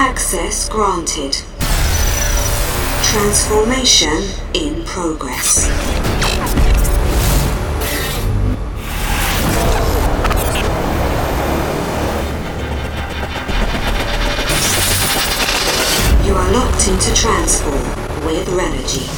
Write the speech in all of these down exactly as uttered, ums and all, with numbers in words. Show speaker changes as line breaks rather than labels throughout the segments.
Access granted. Transformation in progress. You are locked into Transform with Renogy.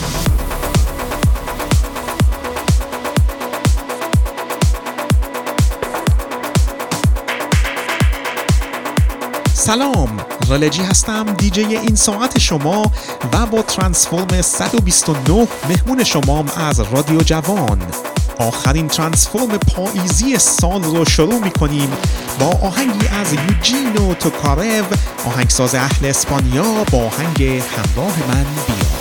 سلام، رلجی هستم، دیجی این ساعت شما و با ترانسفورم صد و بیست و نه مهمون شمام از رادیو جوان. آخرین ترانسفورم پاییزی سال رو شروع می‌کنیم با آهنگی از یوجینو توکارو، آهنگساز اهل اسپانیا، با آهنگ همراه من بیا.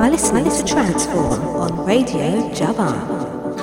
are listening to Transform on Radio Javan.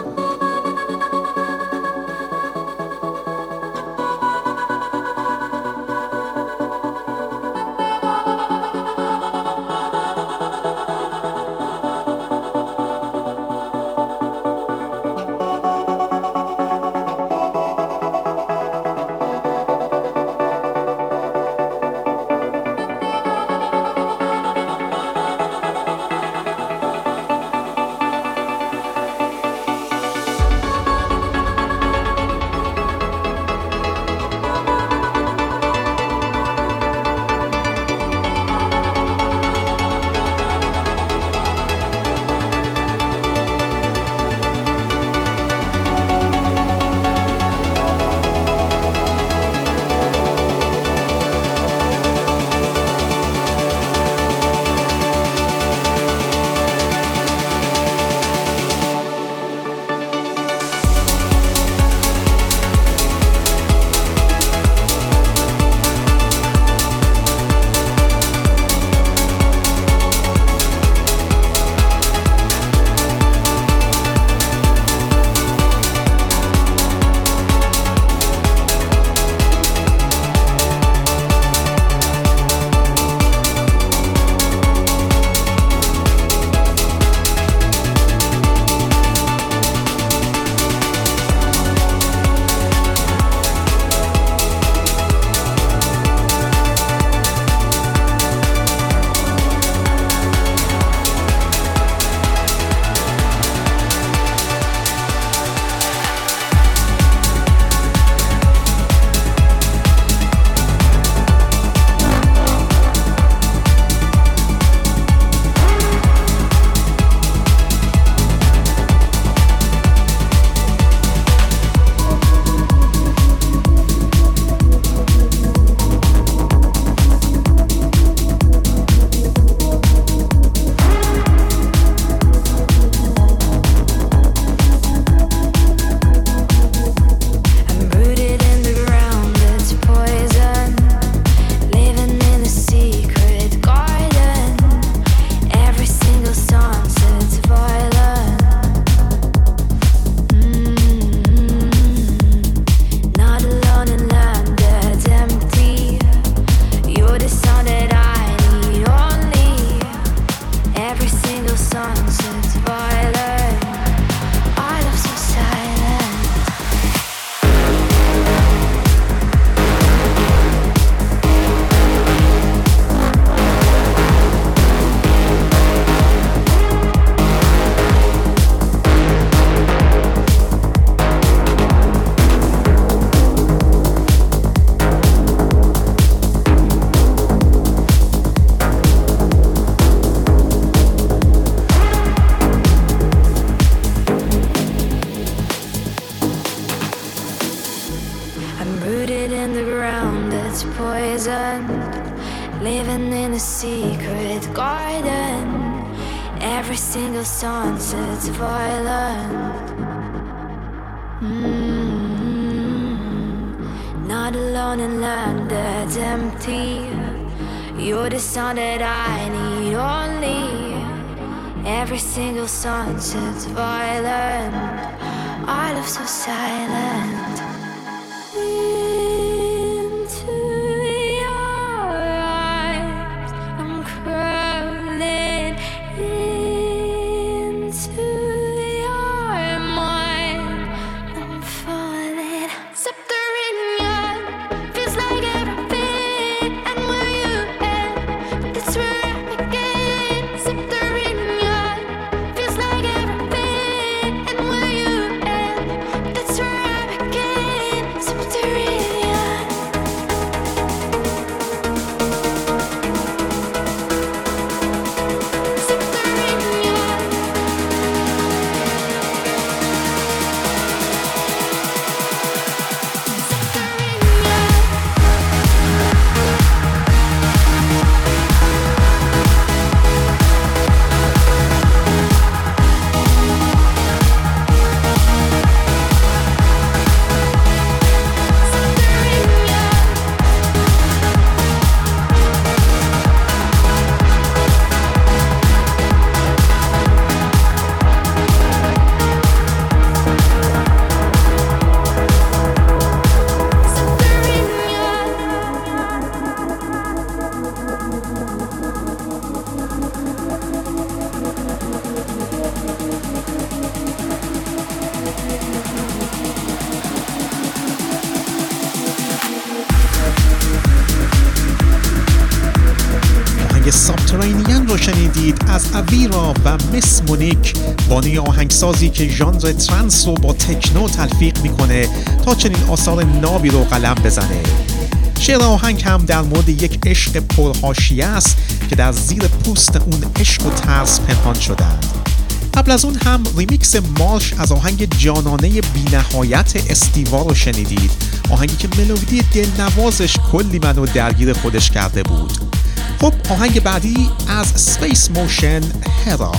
living in a secret garden. Every single sunset's violent. Mm-hmm. Not alone in land that's empty. You're the sun that I need only. Every single sunset's violent. I love so silent. That's where I began.
آهنگ سابترینین رو شنیدید از اویرا و مس مونیک، بانوی آهنگسازی که ژانر ترنس رو با تکنو تلفیق میکنه تا چنین آثار نابی رو قلم بزنه. شعر آهنگ هم در مورد یک عشق پرحاشیه است که در زیر پوست اون عشق و ترس پنهان شدند. قبل از اون هم ریمیکس مارش از آهنگ جانانه بی‌نهایت استیوا رو شنیدید، آهنگی که ملودی دلنوازش کلی منو درگیر خودش کرده بود. خب آهنگ بعدی از سپیس موشن، هرا.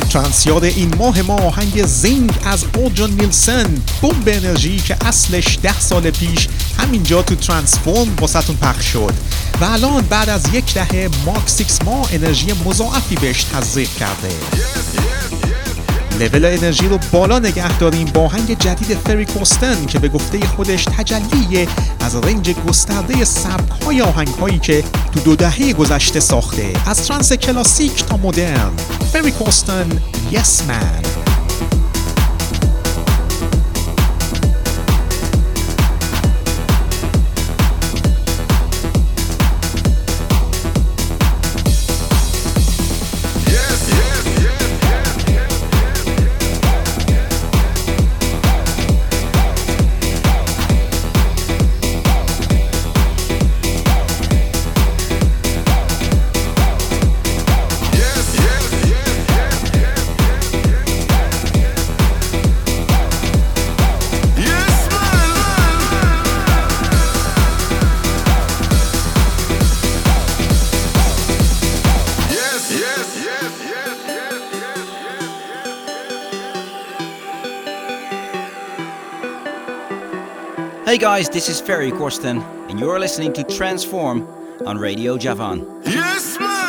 ترانسیاد این ماه ما آهنگ زینگ از اولجان نیلسن، بمب انرژی که اصلش ده سال پیش همینجا تو ترانسفورم واسهتون پخش شد و الان بعد از یک دهه مارک سیکس ما انرژی مضاعفی بهش تزریق کرده. لول انرژی رو بالا نگه داریم با آهنگ جدید فری کورستن که به گفته خودش تجلیه از رنج گسترده سبک‌های آهنگ‌هایی که تو دو دهه گذشته ساخته، از ترانس کلاسیک تا مدرن. فری کورستن، یس من.
Hey guys, this is Ferry Corsten, and you're listening to Transform on Radio Javan.
Yes, man!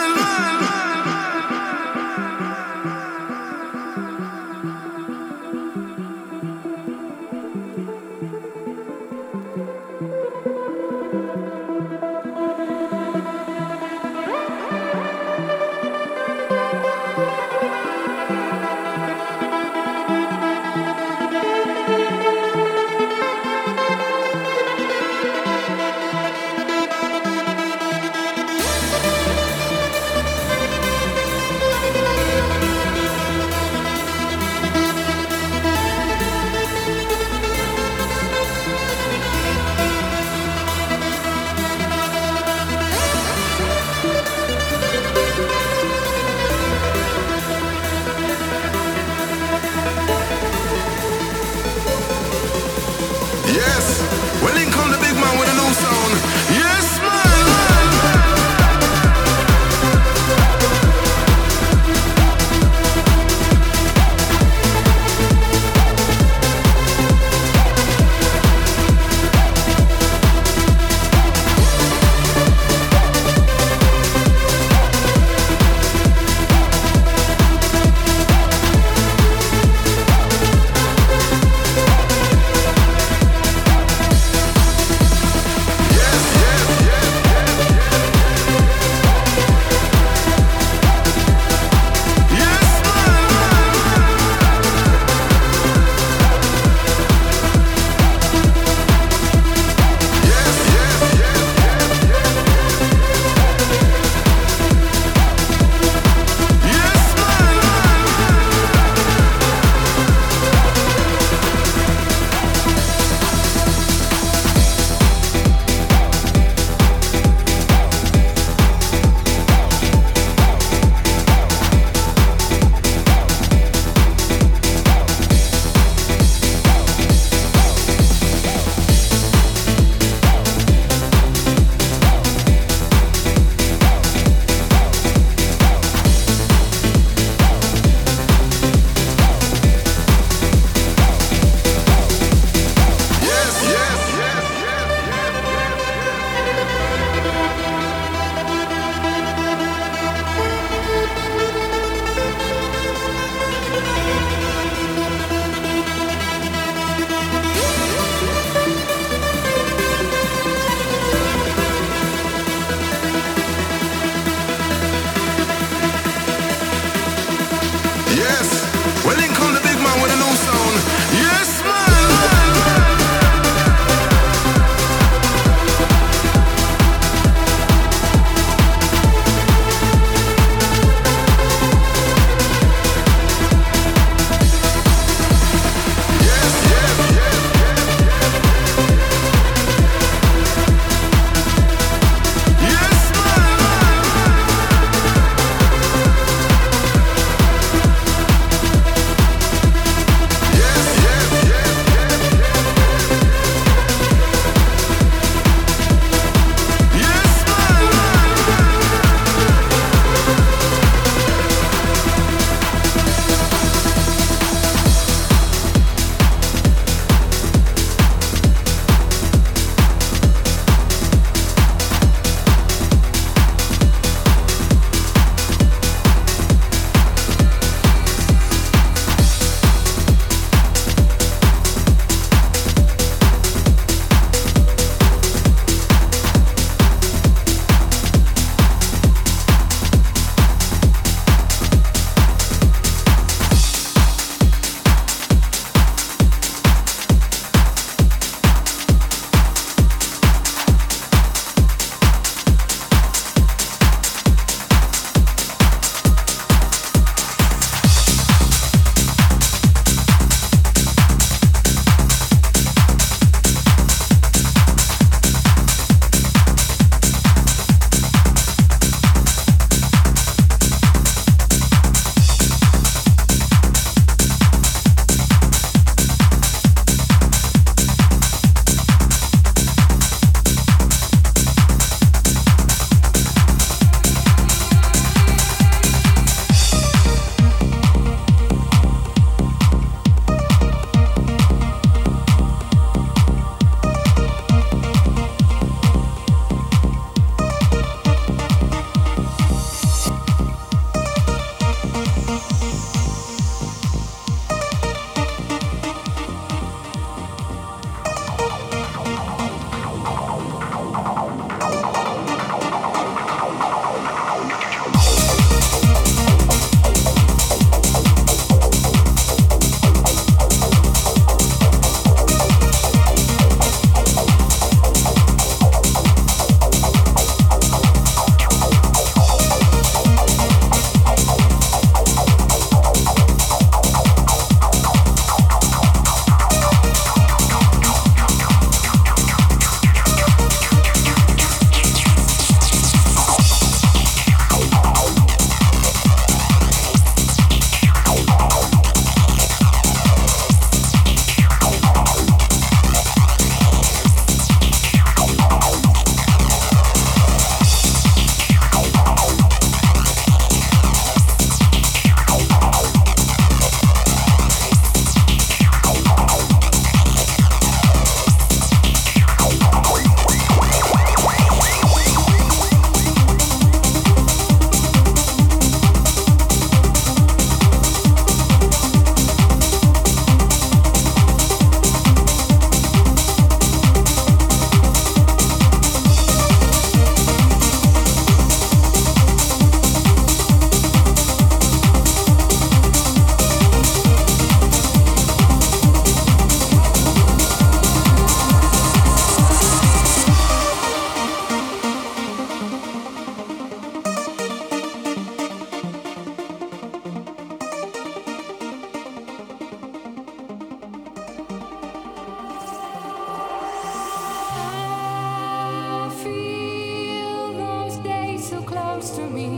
to me,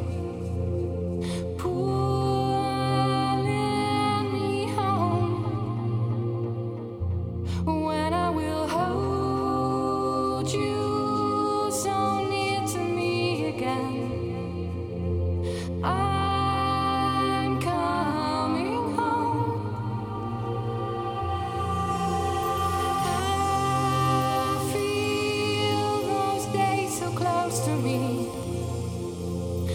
pulling me home. When I will hold you so near to me again, I'm coming home. I feel those days so close to me.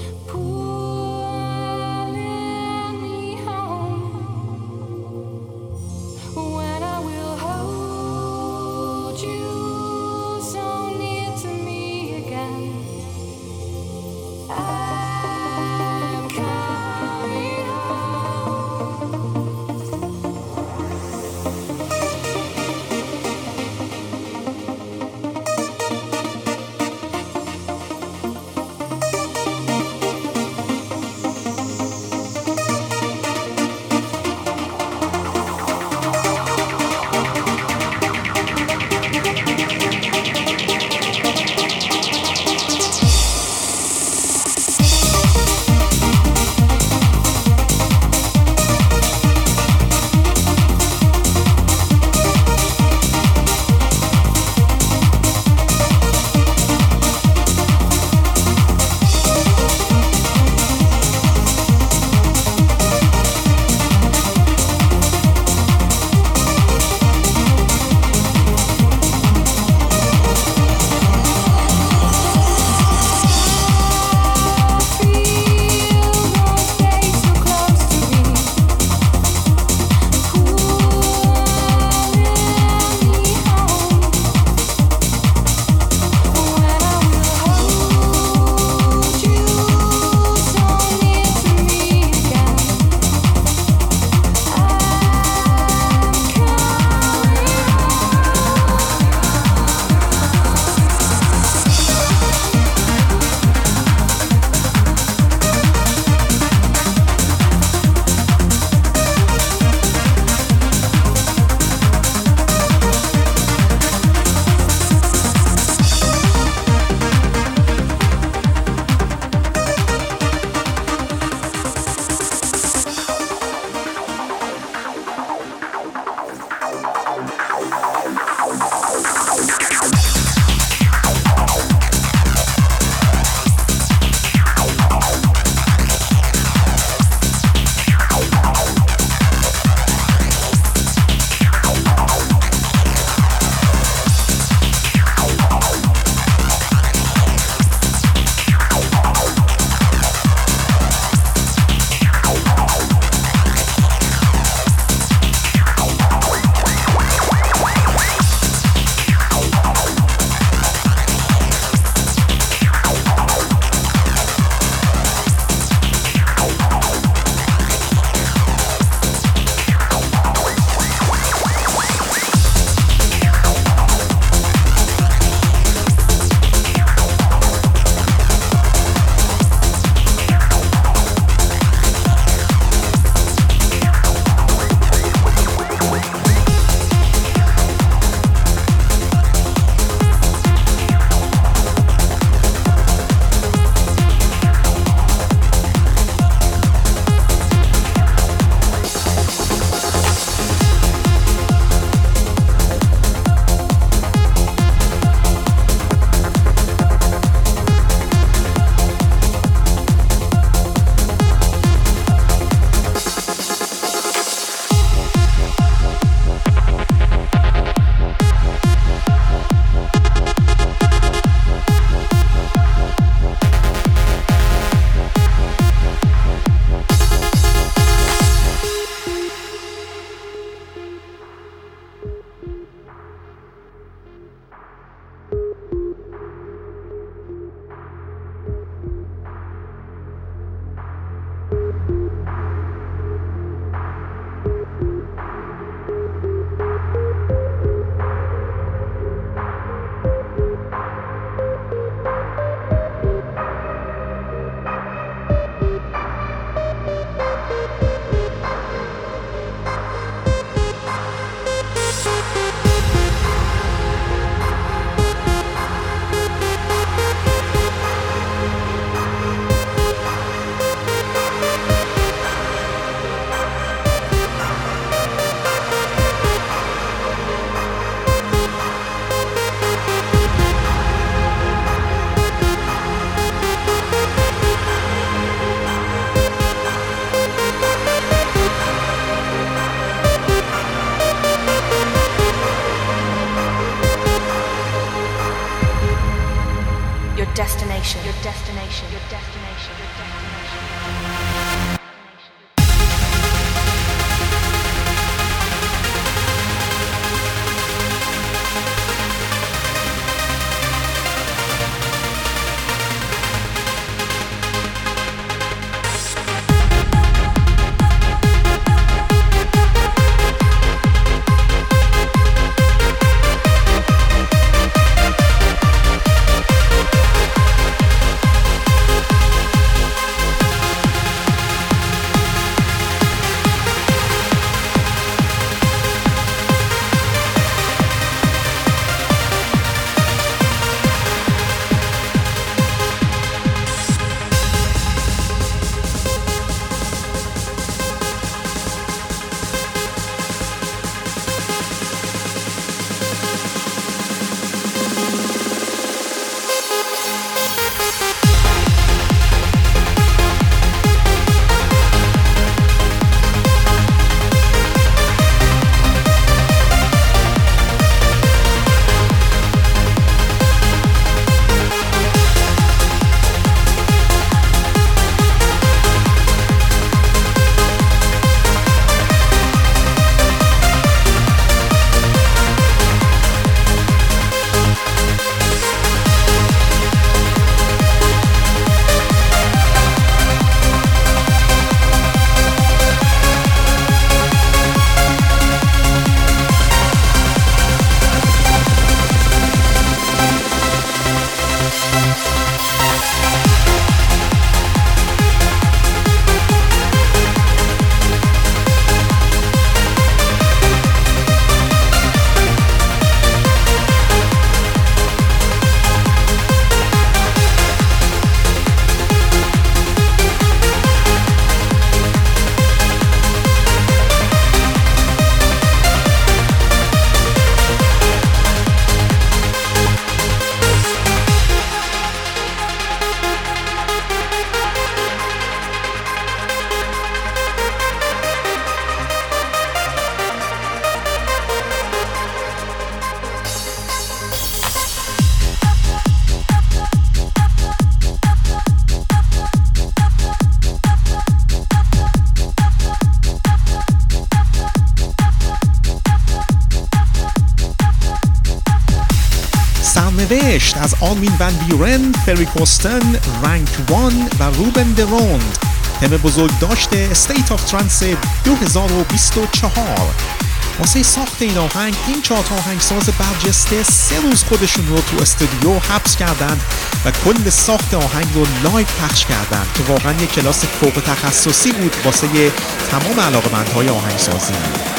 سرنوشت از آرمین ون بیورن، فری کوستن، رنک وان و روبن دروند، تم بزرگ داشته استیت آف ترانس دو هزار و بیست و چهار. واسه ساخت این آهنگ این چهار تا آهنگساز برجسته سه روز خودشون رو تو استودیو حبس کردن و کل ساخت آهنگ رو لایو پخش کردن که واقعا یک کلاس فوق تخصصی بود واسه تمام علاقه‌مندهای آهنگسازی.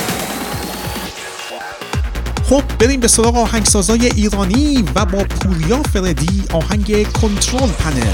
خب بریم به سراغ آهنگسازای ایرانی و با پوریا فردی آهنگ کنترل پنل.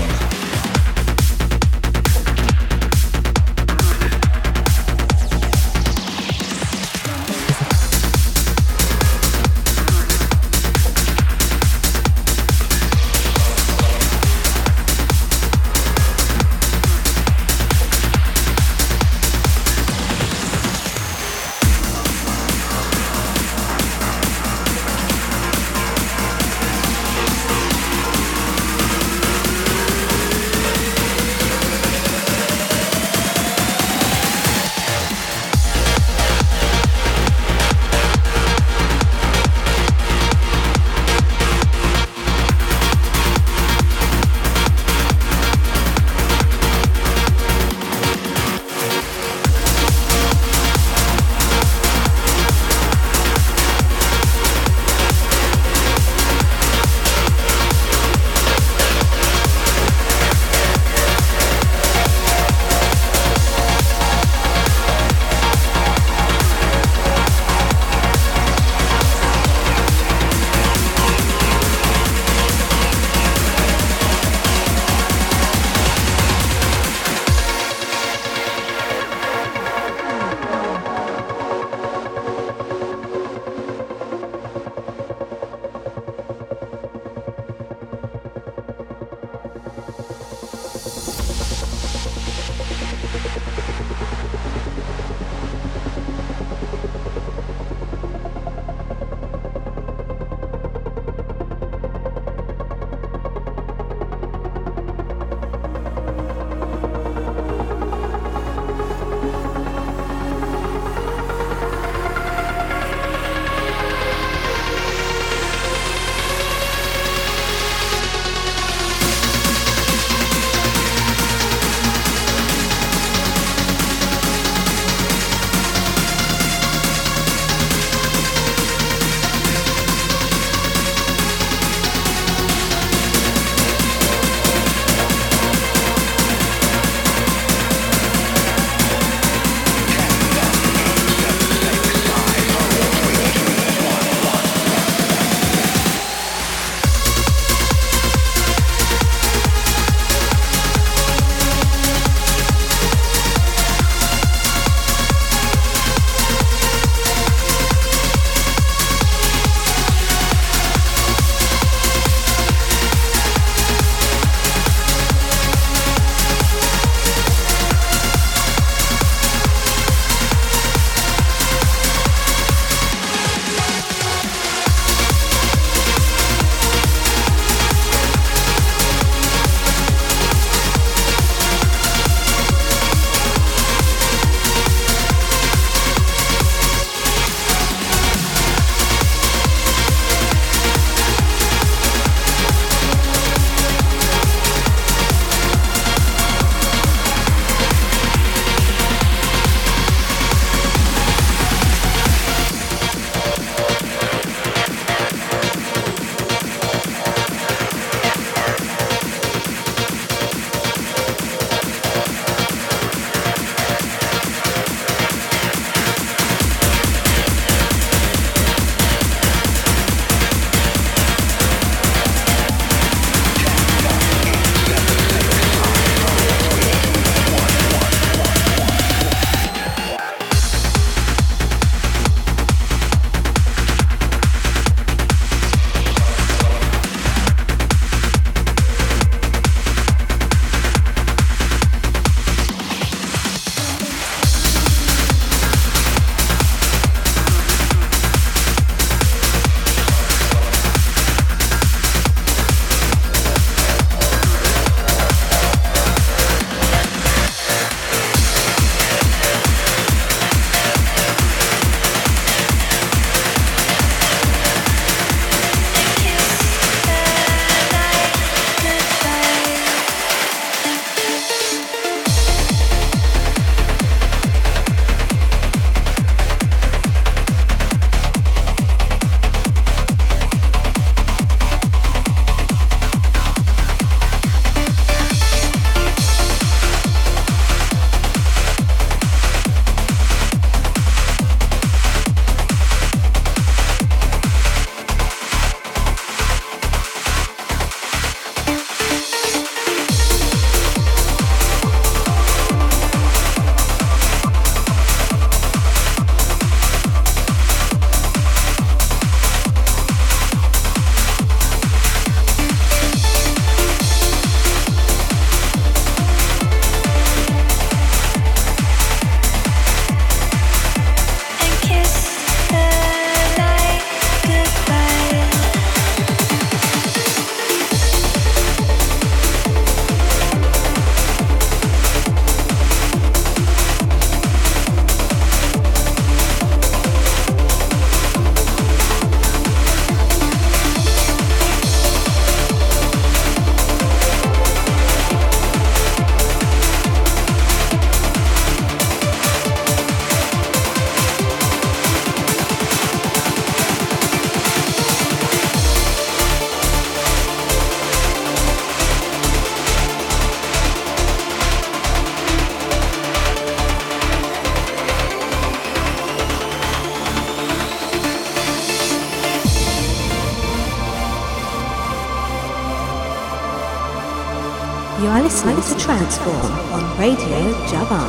listening to Transform on Radio Javan.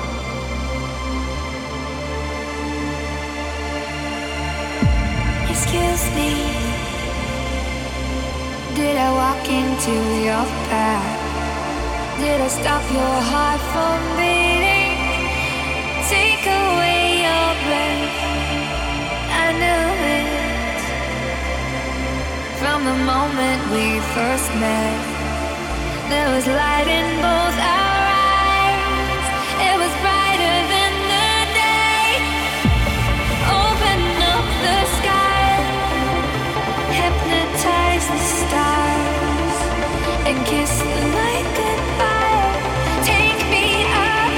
Excuse me, did I walk into your path? Did I stop your heart from beating? Take away your breath. I knew it from the moment we first met. There was light in both our eyes. It was brighter than the day. Open up the sky, hypnotize the stars, and kiss the night goodbye. Take me up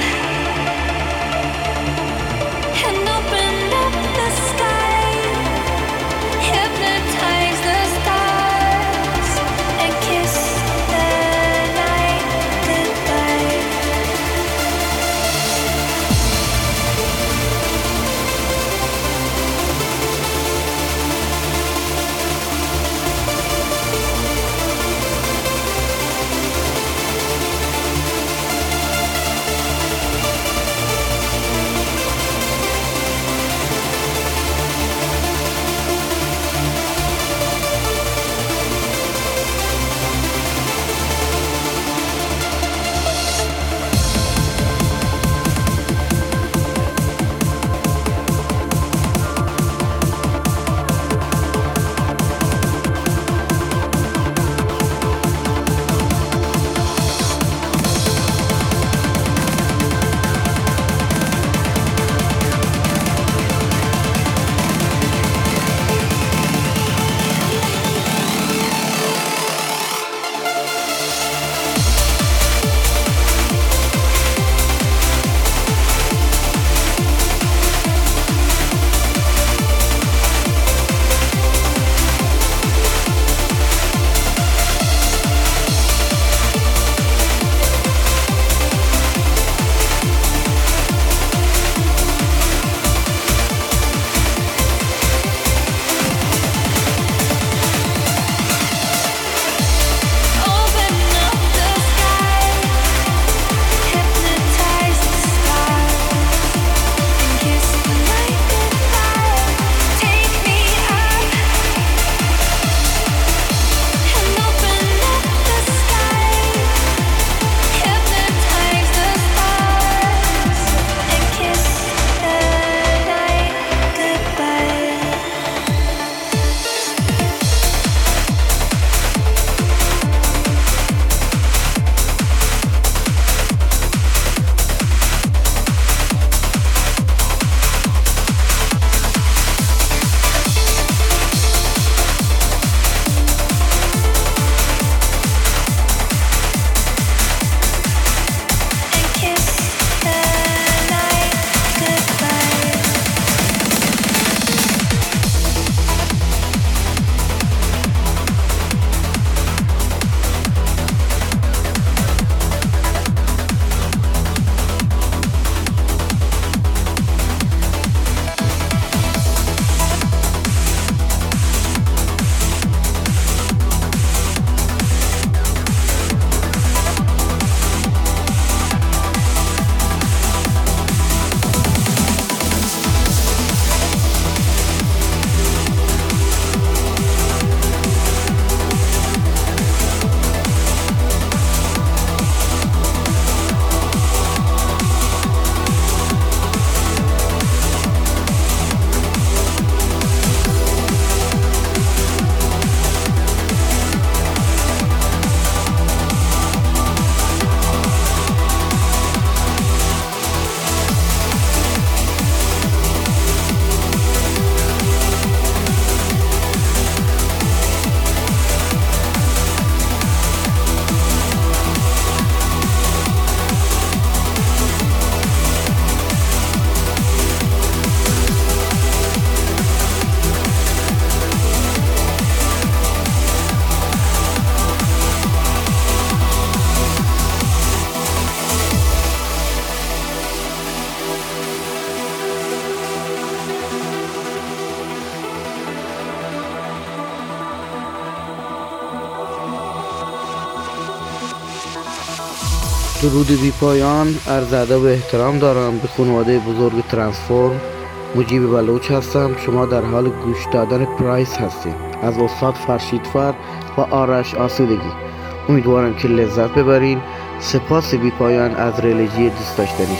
and open up the sky, hypnotize the stars, and kiss the night goodbye.
درود بی پایان، عرض ادب و احترام دارم به خانواده بزرگ ترانسفورم. مجیب بلوچ هستم. شما در حال گوش دادن پرایس هستید از استاد فرشیدفر و آرش آسودگی. امیدوارم که لذت ببرین. سپاس بی پایان از ریلیجی دوست داشتنی.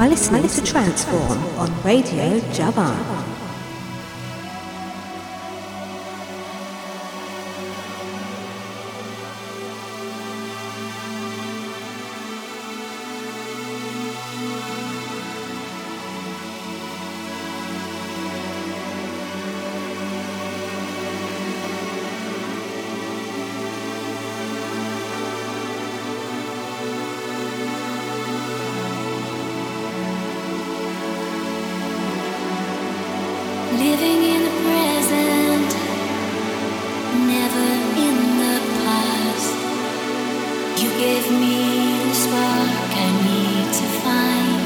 are listening to Transform on Radio Javan.
Living in the present, never in the past. You gave me the spark I need to find.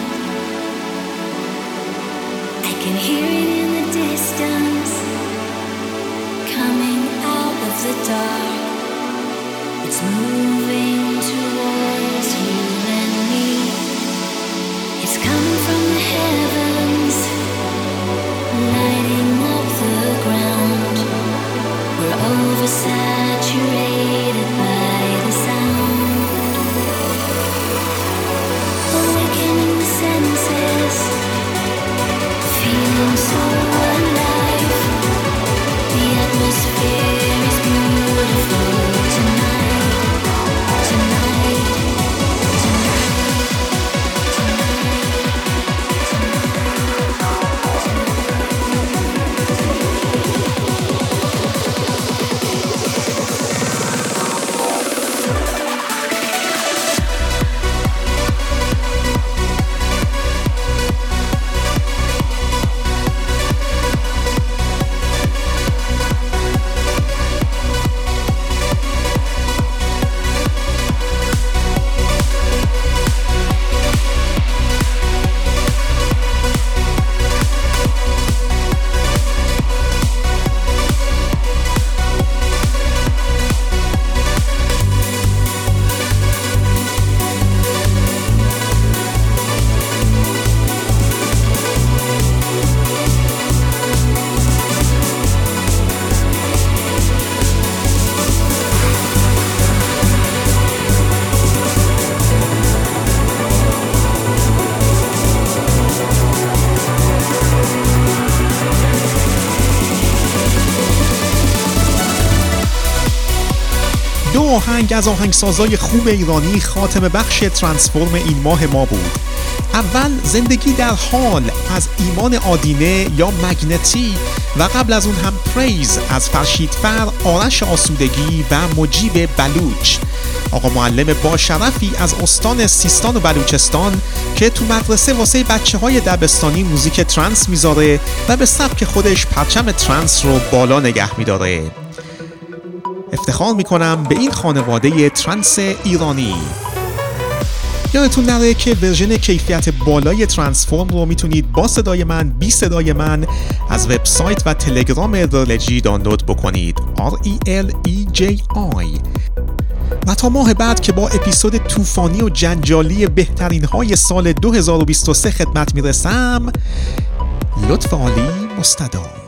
I can hear it in the distance, coming out of the dark. It's moving towards you and me. It's coming from the heavens, lighting up the ground. We're oversaturated by the sound. Awakening the senses, feeling so alive. The atmosphere is beautiful tonight, tonight, tonight,
دو آهنگ از آهنگسازای خوب ایرانی خاتمه بخش ترانسفورم این ماه ما بود. اول زندگی در حال از ایمان آدینه یا مگنتی و قبل از اون هم پریز از فرشیدفر، آرش آسودگی و مجیب بلوچ. آقا معلم با شرفی از استان سیستان و بلوچستان که تو مدرسه واسه بچه های دبستانی موزیک ترانس میذاره و به سبک خودش پرچم ترانس رو بالا نگه میداره. افتخار میکنم به این خانواده ترانس ایرانی. یادتون نره که ورژن کیفیت بالای ترانسفورم رو میتونید با صدای من، بی صدای من از وبسایت و تلگرام رلجی دانلود بکنید. آر ای ال ای جی آی. و تا ماه بعد که با اپیزود طوفانی و جنجالی بهترین های سال دو هزار و بیست و سه خدمت میرسم، لطف عالی مستدام.